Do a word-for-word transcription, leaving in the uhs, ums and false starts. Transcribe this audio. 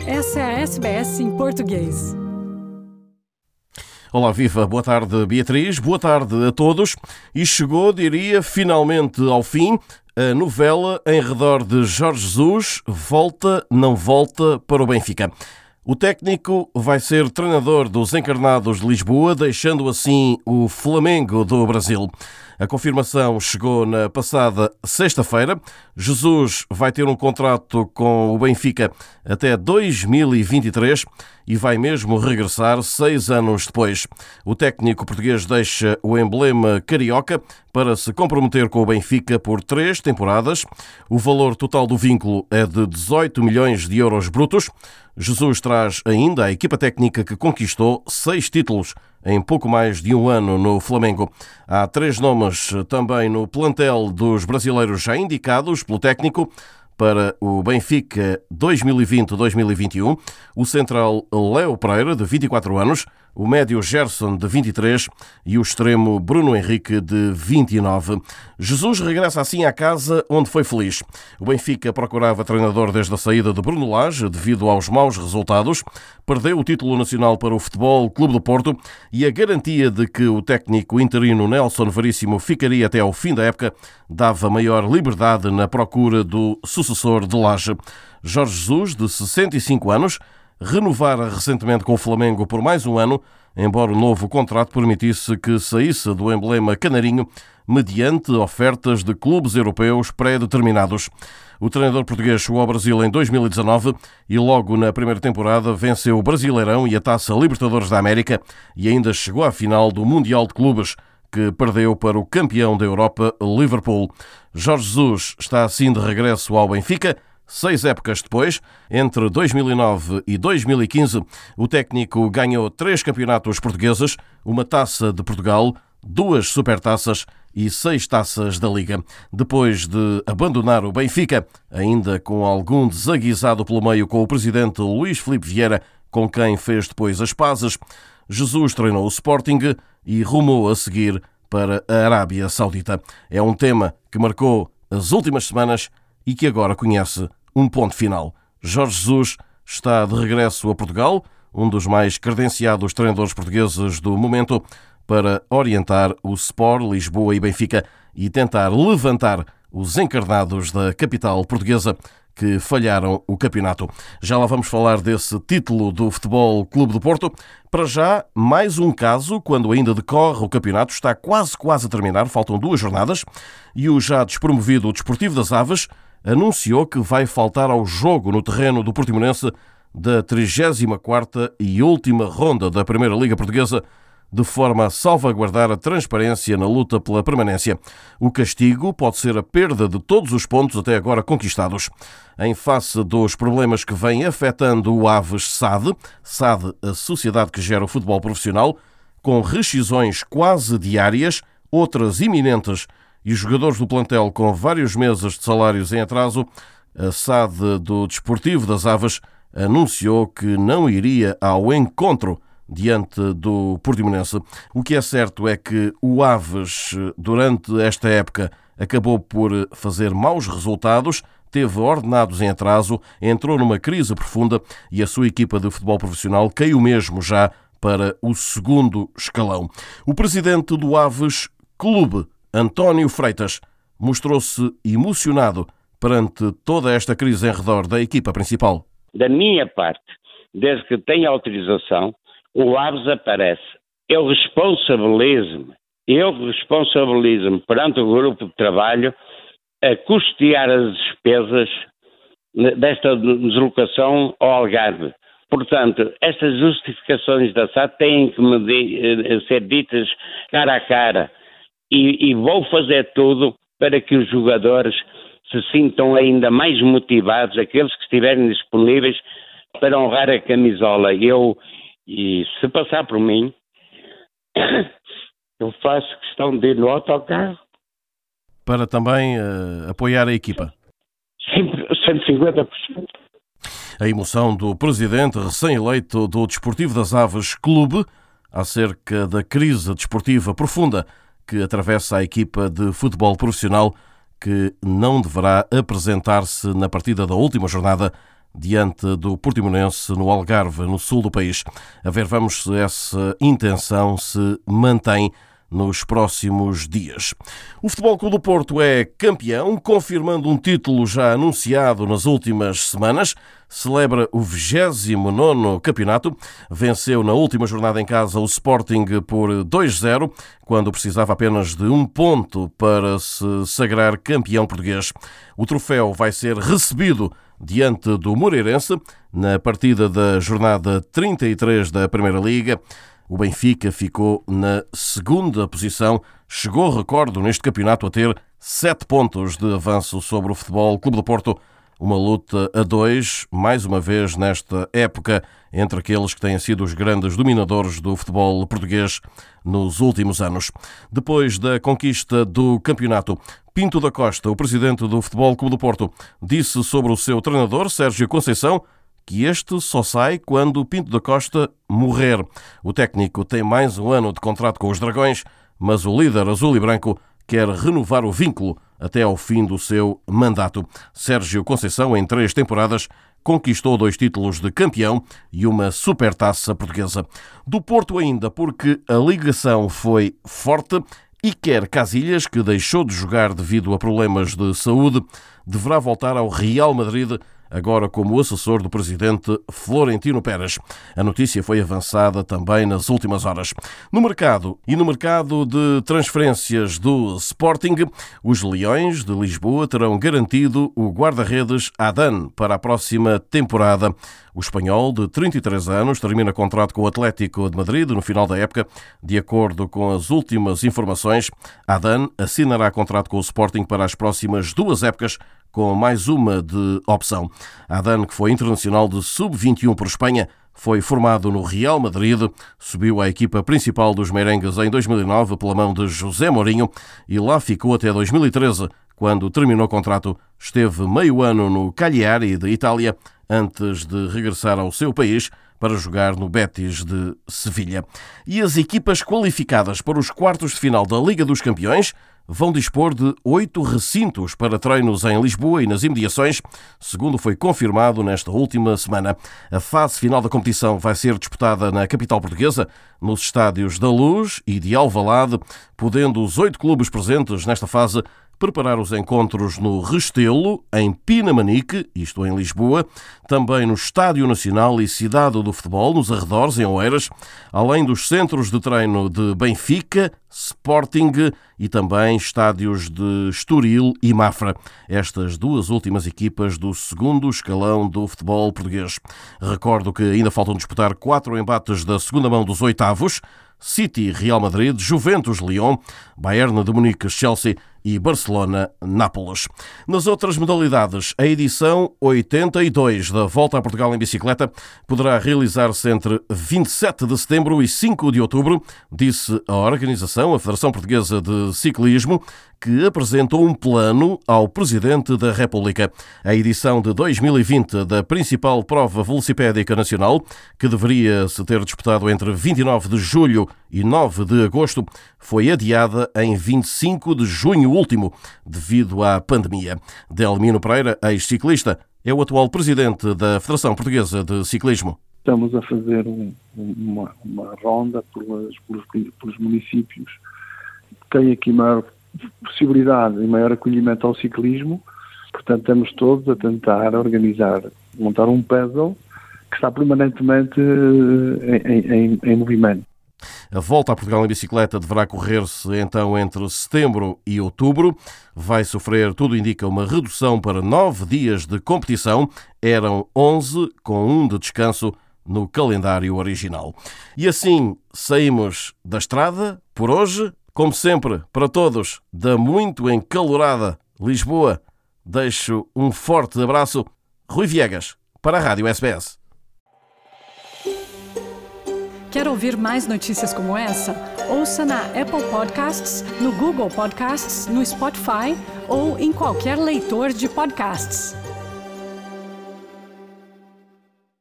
Essa é a S B S em português. Olá, viva, boa tarde Beatriz, boa tarde a todos. E chegou, diria, finalmente ao fim, a novela em redor de Jorge Jesus, volta, não volta para o Benfica. O técnico vai ser treinador dos Encarnados de Lisboa, deixando assim o Flamengo do Brasil. A confirmação chegou na passada sexta-feira. Jesus vai ter um contrato com o Benfica até dois mil e vinte e três e vai mesmo regressar seis anos depois. O técnico português deixa o emblema carioca para se comprometer com o Benfica por três temporadas. O valor total do vínculo é de dezoito milhões de euros brutos. Jesus traz ainda a equipa técnica que conquistou seis títulos em pouco mais de um ano no Flamengo. Há três nomes também no plantel dos brasileiros já indicados pelo técnico para o Benfica dois mil e vinte a dois mil e vinte e um. O central Léo Pereira, de vinte e quatro anos, o médio Gerson, de vinte e três e o extremo Bruno Henrique, de vinte e nove. Jesus regressa assim à casa onde foi feliz. O Benfica procurava treinador desde a saída de Bruno Lage devido aos maus resultados. Perdeu o título nacional para o Futebol Clube do Porto e a garantia de que o técnico interino Nelson Veríssimo ficaria até ao fim da época dava maior liberdade na procura do sucessor de Lage. Jorge Jesus, de sessenta e cinco anos, renovara recentemente com o Flamengo por mais um ano, embora o novo contrato permitisse que saísse do emblema canarinho mediante ofertas de clubes europeus pré-determinados. O treinador português chegou ao Brasil em dois mil e dezanove e logo na primeira temporada venceu o Brasileirão e a Taça Libertadores da América e ainda chegou à final do Mundial de Clubes, que perdeu para o campeão da Europa, Liverpool. Jorge Jesus está assim de regresso ao Benfica. Seis épocas depois, entre dois mil e nove e dois mil e quinze, o técnico ganhou três campeonatos portugueses, uma taça de Portugal, duas supertaças e seis taças da Liga. Depois de abandonar o Benfica, ainda com algum desaguisado pelo meio com o presidente Luís Filipe Vieira, com quem fez depois as pazes, Jesus treinou o Sporting e rumou a seguir para a Arábia Saudita. É um tema que marcou as últimas semanas e que agora conhece um ponto final. Jorge Jesus está de regresso a Portugal, um dos mais credenciados treinadores portugueses do momento, para orientar o Sport, Lisboa e Benfica e tentar levantar os encarnados da capital portuguesa que falharam o campeonato. Já lá vamos falar desse título do Futebol Clube do Porto. Para já, mais um caso, quando ainda decorre o campeonato, está quase, quase a terminar, faltam duas jornadas, e o já despromovido Desportivo das Aves anunciou que vai faltar ao jogo no terreno do Portimonense da trigésima quarta e última ronda da Primeira Liga Portuguesa, de forma a salvaguardar a transparência na luta pela permanência. O castigo pode ser a perda de todos os pontos até agora conquistados. Em face dos problemas que vêm afetando o Aves S A D, S A D, a sociedade que gera o futebol profissional, com rescisões quase diárias, outras iminentes, e os jogadores do plantel com vários meses de salários em atraso, a S A D do Desportivo das Aves anunciou que não iria ao encontro diante do Portimonense. O que é certo é que o Aves, durante esta época, acabou por fazer maus resultados, teve ordenados em atraso, entrou numa crise profunda e a sua equipa de futebol profissional caiu mesmo já para o segundo escalão. O presidente do Aves Clube, António Freitas, mostrou-se emocionado perante toda esta crise em redor da equipa principal. Da minha parte, desde que tenho autorização, o Aves aparece. Eu responsabilizo-me, eu responsabilizo-me perante o grupo de trabalho a custear as despesas desta deslocação ao Algarve. Portanto, estas justificações da S A D têm que me ser ditas cara a cara e, e vou fazer tudo para que os jogadores se sintam ainda mais motivados, aqueles que estiverem disponíveis para honrar a camisola. Eu E se passar por mim, eu faço questão de ir no autocarro. Para também uh, apoiar a equipa. cento e cinquenta por cento. A emoção do presidente recém-eleito do Desportivo das Aves Clube acerca da crise desportiva profunda que atravessa a equipa de futebol profissional, que não deverá apresentar-se na partida da última jornada diante do Portimonense no Algarve, no sul do país. A ver, vamos se essa intenção se mantém nos próximos dias. O Futebol Clube do Porto é campeão, confirmando um título já anunciado nas últimas semanas. Celebra o vigésimo nono campeonato. Venceu na última jornada em casa o Sporting por dois a zero, quando precisava apenas de um ponto para se sagrar campeão português. O troféu vai ser recebido diante do Moreirense na partida da jornada trinta e três da Primeira Liga. O Benfica ficou na segunda posição, chegou, recordo, neste campeonato a ter sete pontos de avanço sobre o Futebol Clube do Porto. Uma luta a dois, mais uma vez nesta época, entre aqueles que têm sido os grandes dominadores do futebol português nos últimos anos. Depois da conquista do campeonato, Pinto da Costa, o presidente do Futebol Clube do Porto, disse sobre o seu treinador, Sérgio Conceição, que este só sai quando Pinto da Costa morrer. O técnico tem mais um ano de contrato com os Dragões, mas o líder azul e branco quer renovar o vínculo até ao fim do seu mandato. Sérgio Conceição, em três temporadas, conquistou dois títulos de campeão e uma supertaça portuguesa. Do Porto ainda, porque a ligação foi forte, e quer Casillas, que deixou de jogar devido a problemas de saúde, deverá voltar ao Real Madrid, agora como assessor do presidente Florentino Pérez. A notícia foi avançada também nas últimas horas. No mercado e no mercado de transferências do Sporting, os Leões de Lisboa terão garantido o guarda-redes Adán para a próxima temporada. O espanhol, de trinta e três anos, termina contrato com o Atlético de Madrid no final da época. De acordo com as últimas informações, Adán assinará contrato com o Sporting para as próximas duas épocas, com mais uma de opção. Adán, que foi internacional de sub vinte e um por Espanha, foi formado no Real Madrid, subiu à equipa principal dos merengues em dois mil e nove pela mão de José Mourinho e lá ficou até dois mil e treze, quando terminou o contrato. Esteve meio ano no Cagliari de Itália, antes de regressar ao seu país para jogar no Betis de Sevilha. E as equipas qualificadas para os quartos de final da Liga dos Campeões vão dispor de oito recintos para treinos em Lisboa e nas imediações, segundo foi confirmado nesta última semana. A fase final da competição vai ser disputada na capital portuguesa, nos estádios da Luz e de Alvalade, podendo os oito clubes presentes nesta fase preparar os encontros no Restelo, em Pinamanique, isto em Lisboa, também no Estádio Nacional e Cidade do Futebol, nos arredores, em Oeiras, além dos centros de treino de Benfica, Sporting e também estádios de Estoril e Mafra. Estas duas últimas equipas do segundo escalão do futebol português. Recordo que ainda faltam disputar quatro embates da segunda mão dos oitavos: City, Real Madrid, Juventus, Lyon, Bayern de Munique, Chelsea e Barcelona, Nápoles. Nas outras modalidades, a edição oitenta e dois da Volta a Portugal em Bicicleta poderá realizar-se entre vinte e sete de setembro e cinco de outubro, disse a organização, a Federação Portuguesa de Ciclismo, que apresentou um plano ao Presidente da República. A edição de dois mil e vinte da principal prova velocipédica nacional, que deveria se ter disputado entre vinte e nove de julho e nove de agosto, foi adiada em vinte e cinco de junho último, devido à pandemia. Delmino Pereira, ex-ciclista, é o atual Presidente da Federação Portuguesa de Ciclismo. Estamos a fazer um, uma, uma ronda pelos, pelos, pelos municípios que têm aqui maior possibilidade e maior acolhimento ao ciclismo. Portanto, estamos todos a tentar organizar, montar um puzzle que está permanentemente em, em, em movimento. A Volta a Portugal em Bicicleta deverá correr-se então entre setembro e outubro. Vai sofrer, tudo indica, uma redução para nove dias de competição. Eram onze, com um de descanso no calendário original. E assim saímos da estrada por hoje. Como sempre, para todos, da muito encalorada Lisboa, deixo um forte abraço. Rui Viegas, para a Rádio S B S. Quer ouvir mais notícias como essa? Ouça na Apple Podcasts, no Google Podcasts, no Spotify ou em qualquer leitor de podcasts.